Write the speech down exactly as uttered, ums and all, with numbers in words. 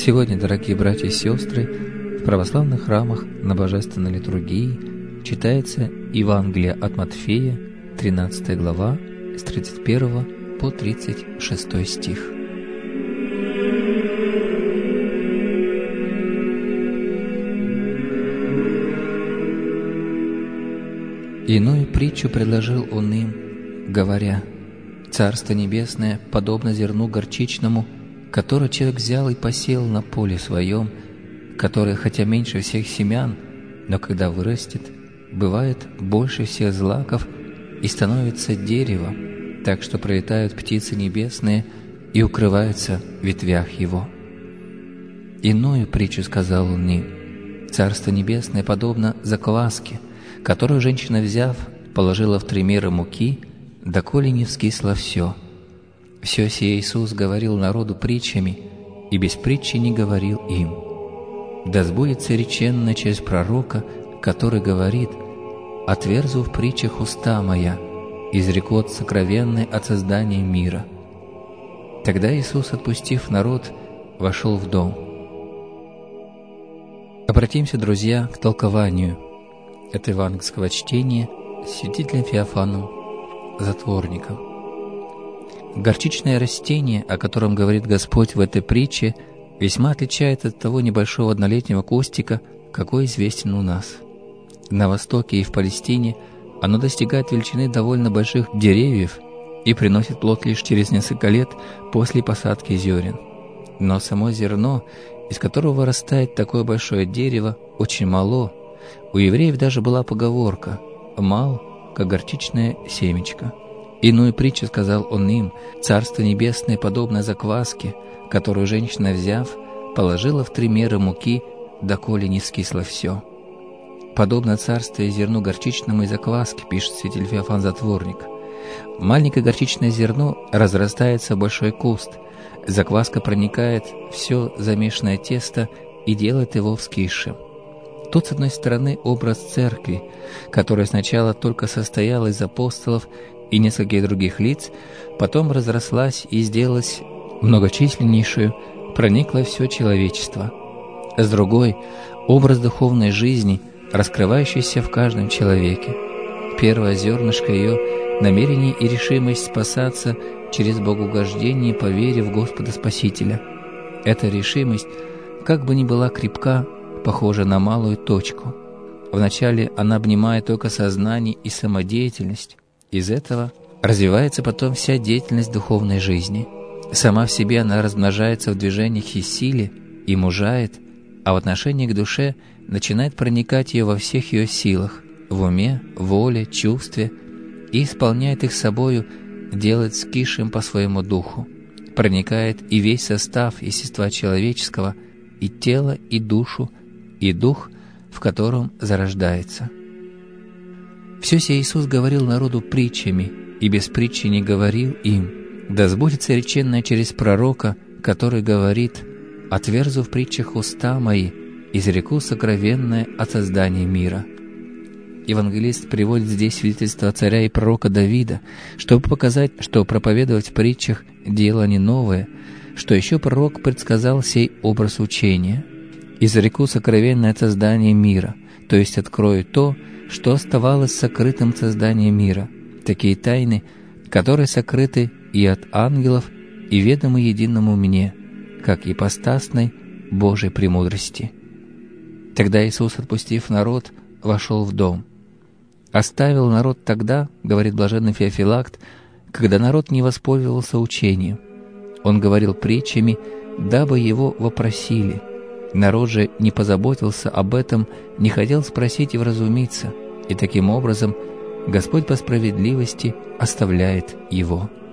Сегодня, дорогие братья и сестры, в православных храмах на Божественной литургии читается Евангелие от Матфея, тринадцатая глава, с тридцать первого по тридцать шестой стих. Иную притчу предложил он им, говоря: «Царство Небесное подобно зерну горчичному, которое человек взял и посеял на поле своем, которое, хотя меньше всех семян, но когда вырастет, бывает больше всех злаков и становится деревом, так что пролетают птицы небесные и укрываются в ветвях его». Иную притчу сказал он им: «Царство Небесное подобно закваске, которую женщина, взяв, положила в три меры муки, доколе не вскисло все». Все сие Иисус говорил народу притчами, и без притчи не говорил им. Да сбудется реченное через пророка, который говорит: «Отверзу в притчах уста моя, изрекут сокровенное от создания мира». Тогда Иисус, отпустив народ, вошел в дом. Обратимся, друзья, к толкованию этого евангельского чтения святителем Феофаном Затворником. Горчичное растение, о котором говорит Господь в этой притче, весьма отличается от того небольшого однолетнего кустика, какой известен у нас. На Востоке и в Палестине оно достигает величины довольно больших деревьев и приносит плод лишь через несколько лет после посадки зерен. Но само зерно, из которого вырастает такое большое дерево, очень мало. У евреев даже была поговорка: «Мал, как горчичное семечко». Иную притчу сказал он им: «Царство Небесное подобно закваске, которую женщина, взяв, положила в три меры муки, доколе не скисло все». Подобно царствию зерну горчичному и закваске, пишет святитель Феофан Затворник. Маленькое горчичное зерно разрастается в большой куст, закваска проникает в все замешанное тесто и делает его вскисшим. Тут, с одной стороны, образ церкви, которая сначала только состояла из апостолов и нескольких других лиц, потом разрослась и сделалась многочисленнейшую, проникла все человечество. С другой — образ духовной жизни, раскрывающийся в каждом человеке. Первое зернышко ее — намерение и решимость спасаться через богоугождение по вере в Господа Спасителя. Эта решимость, как бы ни была крепка, похожа на малую точку. Вначале она обнимает только сознание и самодеятельность. Из этого развивается потом вся деятельность духовной жизни. Сама в себе она размножается в движениях и силе, и мужает, а в отношении к душе начинает проникать ее во всех ее силах, в уме, воле, чувстве, и исполняет их собою, делает скисшим по своему духу, проникает и весь состав естества человеческого, и тело, и душу, и дух, в котором зарождается. Все сие Иисус говорил народу притчами, и без притчи не говорил им. Да сбудется реченное через пророка, который говорит: «Отверзу в притчах уста мои, изреку сокровенное от создания мира». Евангелист приводит здесь свидетельство царя и пророка Давида, чтобы показать, что проповедовать в притчах – дело не новое, что еще пророк предсказал сей образ учения. «Изреку сокровенное от создания мира», то есть открою то, что оставалось сокрытым от создания мира, такие тайны, которые сокрыты и от ангелов, и ведомы единому мне, как ипостасной Божьей премудрости. Тогда Иисус, отпустив народ, вошел в дом. Оставил народ тогда, говорит блаженный Феофилакт, когда народ не воспользовался учением. Он говорил притчами, дабы его вопросили. Народ же не позаботился об этом, не хотел спросить и вразумиться, и таким образом Господь по справедливости оставляет его.